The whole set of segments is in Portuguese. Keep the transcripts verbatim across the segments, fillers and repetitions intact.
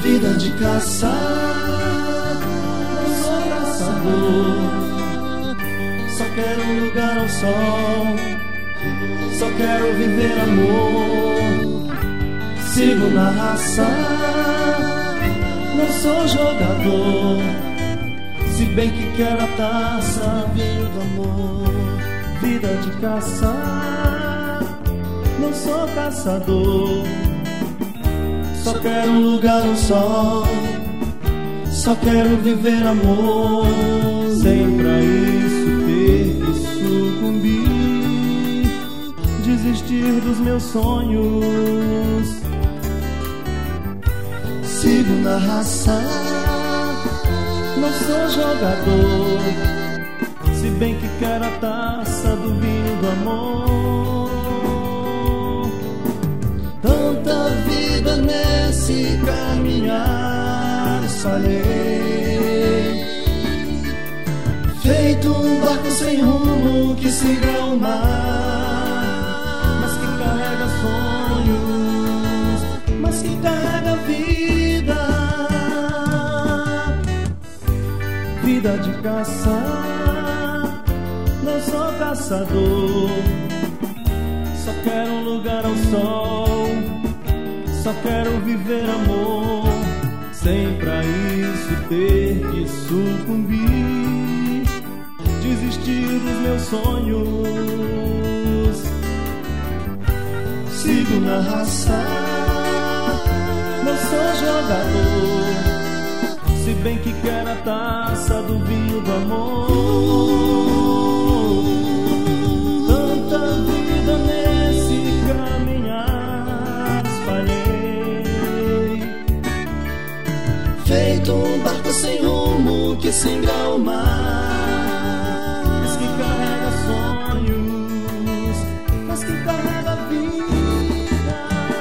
Vida de caçar, não sou caçador. Só quero um lugar ao sol, só quero viver amor. Sigo na raça, não sou jogador. Se bem que quero a taça, vinho do amor. Vida de caçar, não sou caçador. Só quero um lugar ao sol, só quero viver amor. Sem pra isso ter que sucumbir, desistir dos meus sonhos. Sigo na raça, não sou jogador. Se bem que quero a taça do vinho do amor. Tanta vida nesse caminhar espalhei, feito um barco sem rumo que siga o mar, mas que carrega sonhos, mas que carrega vida. Vida de caçar, não sou caçador. Só quero um lugar ao sol, só quero viver amor. Sem pra isso ter que sucumbir, desistir dos meus sonhos. Sigo na raça, não sou jogador. Se bem que quero a taça do vinho do amor. Tanta vida nesse caminhar espalhei, feito um barco sem rumo que singra o mar, mas que carrega sonhos, mas que carrega vida.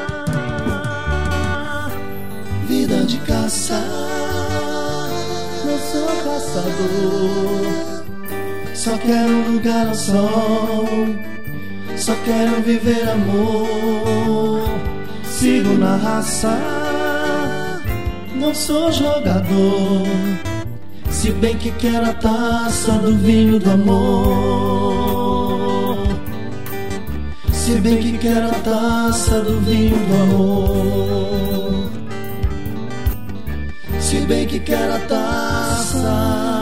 Vida de caçar, não sou caçador. Só quero um lugar ao sol, só quero viver amor. Sigo na raça, não sou jogador. Se bem que quero a taça do vinho do amor. Se bem que quero a taça do vinho do amor. Se bem que quero a taça